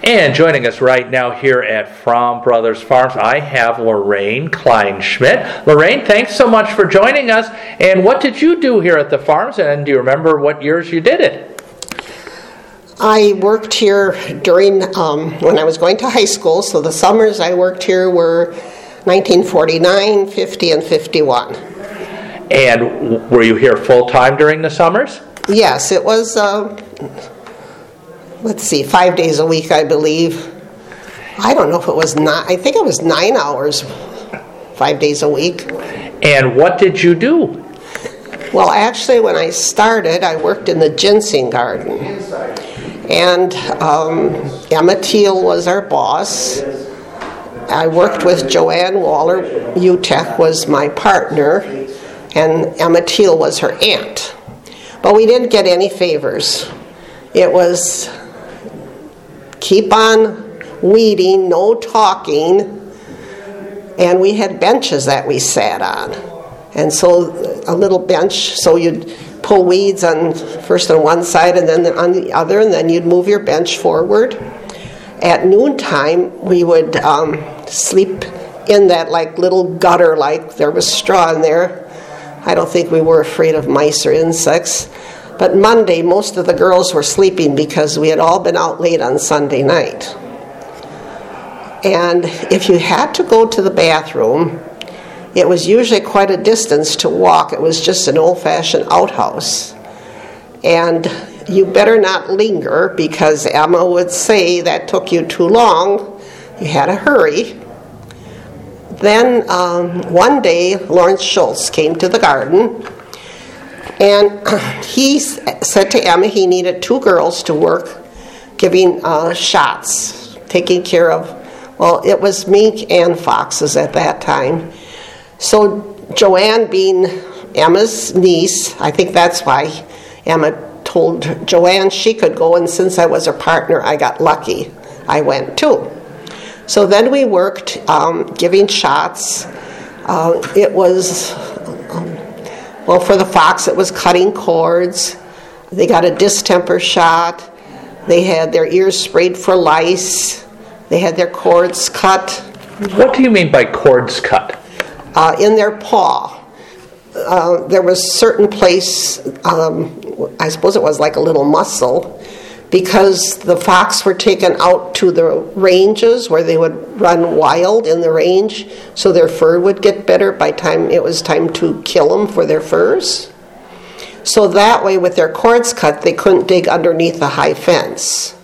And joining us right now here at Fromm Brothers Farms, I have Lorraine Kleinschmidt. Lorraine, thanks so much for joining us. And what did you do here at the farms? And do you remember what years you did it? I worked here during when I was going to high school. So the summers I worked here were 1949, 50, and 51. And were you here full time during the summers? Yes, it was. 5 days a week, I believe. I don't know if it was I think it was 9 hours, 5 days a week. And what did you do? Well, actually, when I started, I worked in the ginseng garden. And Emma Teal was our boss. I worked with Joanne Waller. UTEC was my partner. And Emma Teal was her aunt. But we didn't get any favors. It was keep on weeding, no talking, and we had benches that we sat on. And so a little bench, so you'd pull weeds first on one side and then on the other, and then you'd move your bench forward. At noontime, we would sleep in that little gutter, there was straw in there. I don't think we were afraid of mice or insects. But Monday, most of the girls were sleeping because we had all been out late on Sunday night. And if you had to go to the bathroom, it was usually quite a distance to walk. It was just an old-fashioned outhouse. And you better not linger because Emma would say that took you too long. You had to hurry. Then one day, Lawrence Schultz came to the garden. And he said to Emma he needed 2 girls to work giving shots, taking care of, it was mink and foxes at that time. So Joanne, being Emma's niece, I think that's why Emma told Joanne she could go, and since I was her partner, I got lucky. I went too. So then we worked giving shots. It was... for the fox, it was cutting cords. They got a distemper shot. They had their ears sprayed for lice. They had their cords cut. What do you mean by cords cut? In their paw. There was a certain place, I suppose it was like a little muscle, because the fox were taken out to the ranges where they would run wild in the range, so their fur would get better by time it was time to kill them for their furs. So that way, with their cords cut, they couldn't dig underneath the high fence.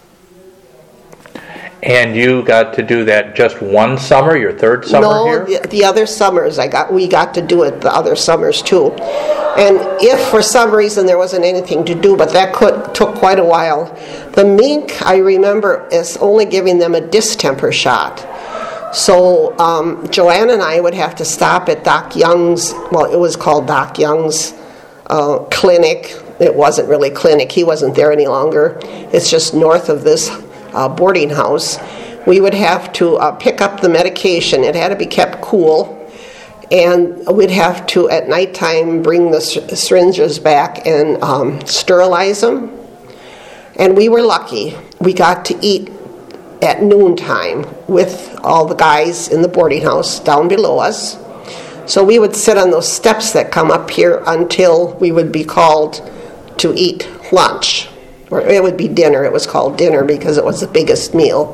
And you got to do that just one summer, your third summer here? No, the other summers we got to do it the other summers too. And if for some reason there wasn't anything to do, but that took quite a while. The mink, I remember, is only giving them a distemper shot. So Joanne and I would have to stop at Doc Young's, it was called Doc Young's clinic. It wasn't really clinic, he wasn't there any longer. It's just north of this boarding house. We would have to pick up the medication. It had to be kept cool. And we'd have to, at nighttime, bring the syringes back and sterilize them. And we were lucky. We got to eat at noontime with all the guys in the boarding house down below us. So we would sit on those steps that come up here until we would be called to eat lunch. Or it would be dinner. It was called dinner because it was the biggest meal.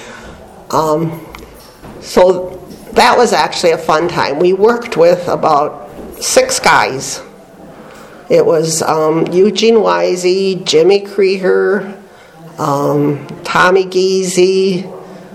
So that was actually a fun time. We worked with about 6 guys. It was Eugene Wisey, Jimmy Creher, Tommy Geezy,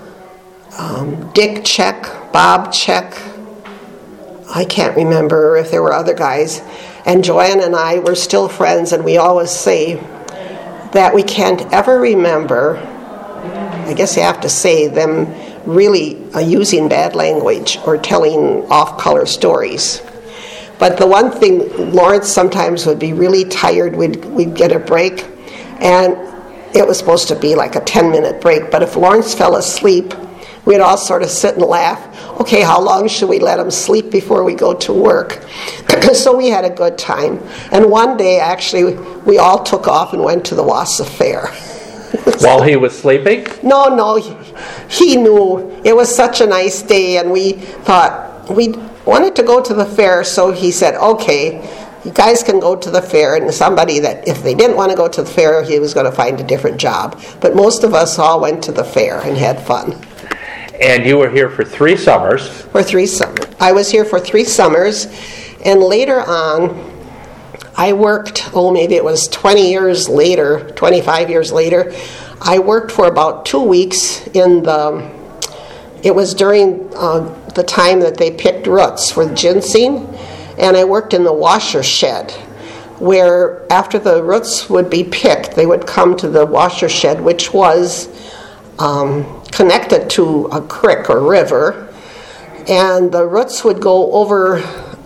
Dick Check, Bob Check. I can't remember if there were other guys. And Joanne and I were still friends, and we always say that we can't ever remember, I guess you have to say, them really using bad language or telling off-color stories. But the one thing, Lawrence sometimes would be really tired. We'd get a break, and it was supposed to be like a 10-minute break. But if Lawrence fell asleep, we'd all sort of sit and laugh. Okay, how long should we let him sleep before we go to work? So we had a good time. And one day, actually, we all took off and went to the Wausau Fair. While he was sleeping? No, he knew. It was such a nice day, and we thought we wanted to go to the fair, so he said, okay, you guys can go to the fair, and somebody that, if they didn't want to go to the fair, he was going to find a different job. But most of us all went to the fair and had fun. And you were here for 3 summers. For 3 summers. I was here for 3 summers, and later on, I worked, maybe it was 20 years later, 25 years later, I worked for about 2 weeks it was during the time that they picked roots for ginseng, and I worked in the washer shed, where after the roots would be picked, they would come to the washer shed, which was connected to a creek or river, and the roots would go over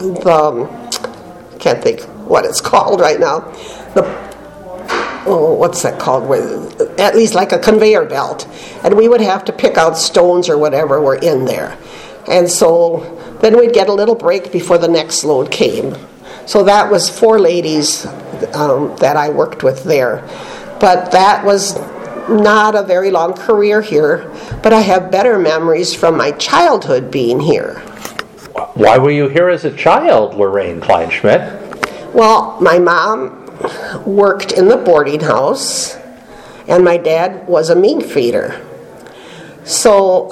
can't think what it's called right now, what's that called? At least like a conveyor belt. And we would have to pick out stones or whatever were in there. And so then we'd get a little break before the next load came. So that was 4 ladies that I worked with there. But that was not a very long career here. But I have better memories from my childhood being here. Why were you here as a child, Lorraine Kleinschmidt? Well, my mom worked in the boarding house, and my dad was a meat feeder. So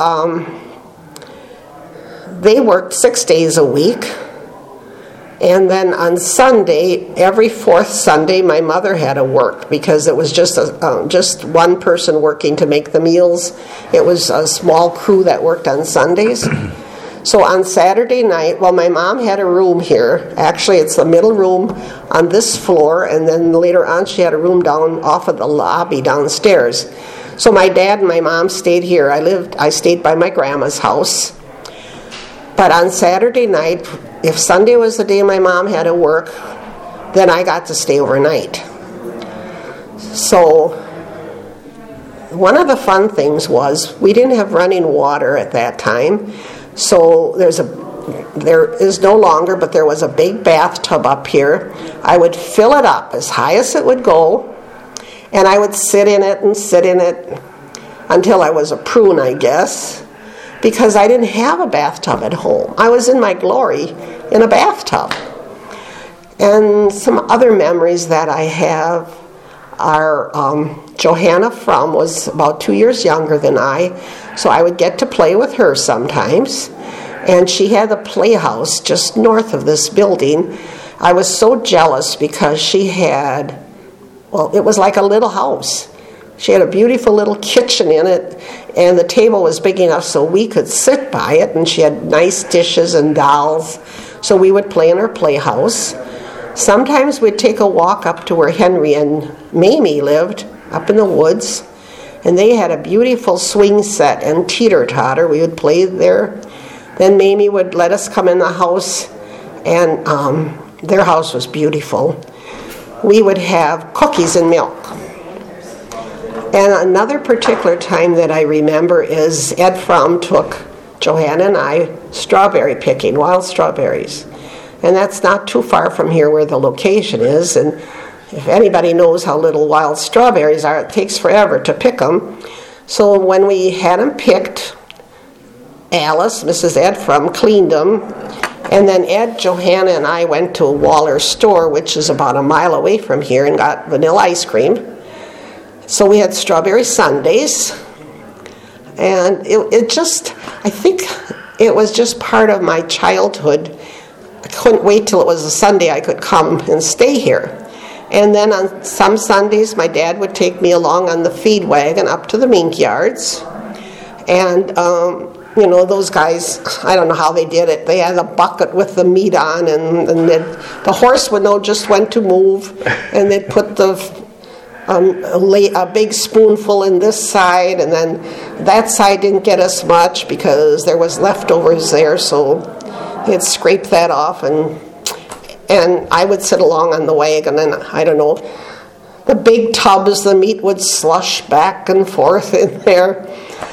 they worked 6 days a week, and then on Sunday, every 4th Sunday, my mother had to work because it was just one person working to make the meals. It was a small crew that worked on Sundays. So on Saturday night, my mom had a room here. Actually, it's the middle room on this floor, and then later on she had a room down off of the lobby downstairs. So my dad and my mom stayed here. I stayed by my grandma's house. But on Saturday night, if Sunday was the day my mom had to work, then I got to stay overnight. So one of the fun things was we didn't have running water at that time. So there is no longer, but there was a big bathtub up here. I would fill it up as high as it would go, and I would sit in it until I was a prune, I guess, because I didn't have a bathtub at home. I was in my glory in a bathtub. And some other memories that I have are Johanna Frum was about 2 years younger than I, so I would get to play with her sometimes. And she had a playhouse just north of this building. I was so jealous because she had, it was like a little house. She had a beautiful little kitchen in it, and the table was big enough so we could sit by it, and she had nice dishes and dolls. So we would play in her playhouse. Sometimes we'd take a walk up to where Henry and Mamie lived, up in the woods, and they had a beautiful swing set and teeter-totter. We would play there. Then Mamie would let us come in the house, and their house was beautiful. We would have cookies and milk. And another particular time that I remember is Ed Frum took Johanna and I strawberry picking, wild strawberries. And that's not too far from here where the location is. And if anybody knows how little wild strawberries are, it takes forever to pick them. So when we had them picked, Alice, Mrs. Ed Frum, cleaned them. And then Ed, Johanna, and I went to a Waller store, which is about a mile away from here, and got vanilla ice cream. So we had strawberry sundaes. And I think it was just part of my childhood. I couldn't wait till it was a Sunday I could come and stay here. And then on some Sundays, my dad would take me along on the feed wagon up to the mink yards. And, those guys, I don't know how they did it. They had a bucket with the meat on, and the horse would know just when to move. And they'd put a big spoonful in this side, and then that side didn't get as much because there was leftovers there, so they'd scrape that off, and I would sit along on the wagon, and I don't know, the big tubs, the meat would slush back and forth in there.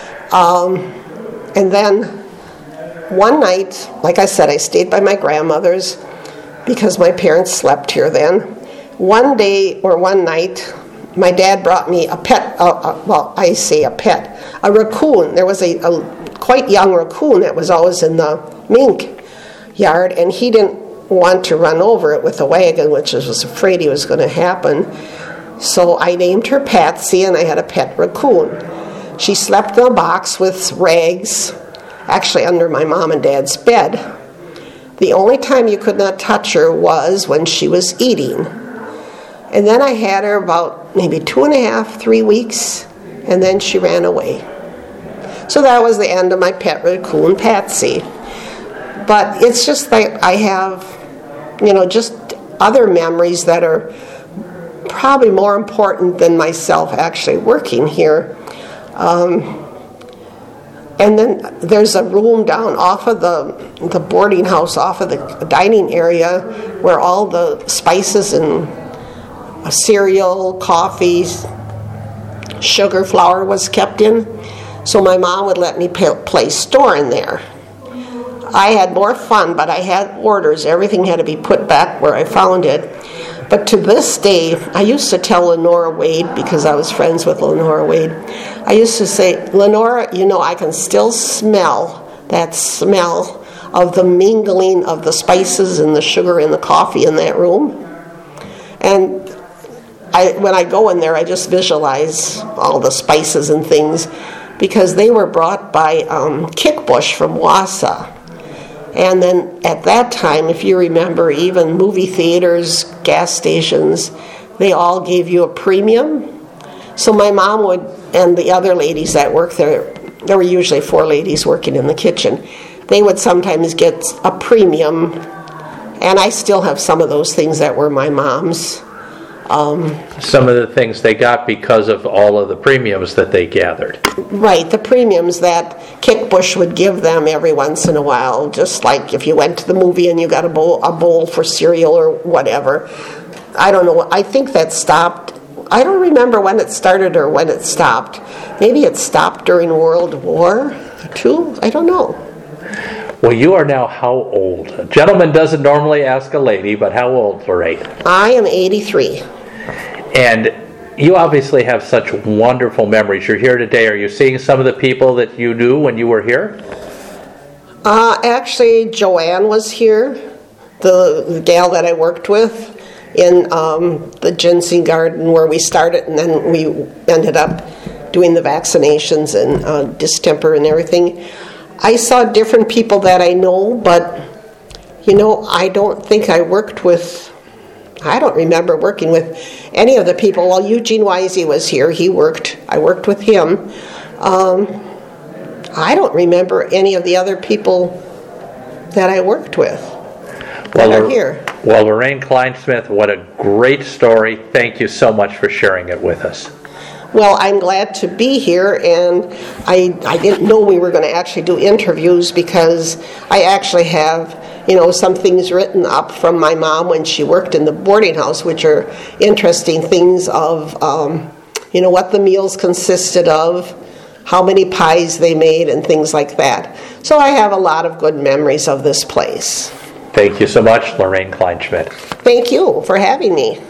And then one night, like I said, I stayed by my grandmother's because my parents slept here then. One night, my dad brought me a pet, well, I say a pet, a raccoon. There was a quite young raccoon that was always in the mink yard, and he didn't want to run over it with a wagon, which I was afraid he was going to happen. So I named her Patsy, and I had a pet raccoon. She slept in a box with rags, actually under my mom and dad's bed. The only time you could not touch her was when she was eating. And then I had her about maybe 2.5, 3 weeks, and then she ran away. So that was the end of my pet raccoon, Patsy. But it's just like I have, just other memories that are probably more important than myself actually working here. And then there's a room down off of the boarding house, off of the dining area, where all the spices and cereal, coffee, sugar, flour was kept in. So my mom would let me play store in there. I had more fun, but I had orders. Everything had to be put back where I found it. But to this day, I used to tell Lenora Wade, because I was friends with Lenora Wade, I used to say, Lenora, I can still smell that smell of the mingling of the spices and the sugar and the coffee in that room. And when I go in there, I just visualize all the spices and things, because they were brought by Kickbush from Wausau. And then at that time, if you remember, even movie theaters, gas stations, they all gave you a premium. So my mom would, and the other ladies that worked there were usually 4 ladies working in the kitchen, they would sometimes get a premium. And I still have some of those things that were my mom's. Some of the things they got because of all of the premiums that they gathered. Right, the premiums that Kickbush would give them every once in a while, just like if you went to the movie and you got a bowl for cereal or whatever. I don't know, I think that stopped. I don't remember when it started or when it stopped. Maybe it stopped during World War II? I don't know. Well, you are now how old? A gentleman doesn't normally ask a lady, but how old, Lorraine? I am 83. And you obviously have such wonderful memories. You're here today. Are you seeing some of the people that you knew when you were here? Actually, Joanne was here, the gal that I worked with in the ginseng garden where we started, and then we ended up doing the vaccinations and distemper and everything. I saw different people that I know, but, I don't think I don't remember working with any of the people. Well, Eugene Wisey was here. I worked with him. I don't remember any of the other people that I worked with that are here. Well, Lorraine Kleinschmidt, what a great story. Thank you so much for sharing it with us. Well, I'm glad to be here, and I didn't know we were going to actually do interviews, because I actually have, some things written up from my mom when she worked in the boarding house, which are interesting things of, what the meals consisted of, how many pies they made, and things like that. So I have a lot of good memories of this place. Thank you so much, Lorraine Kleinschmidt. Thank you for having me.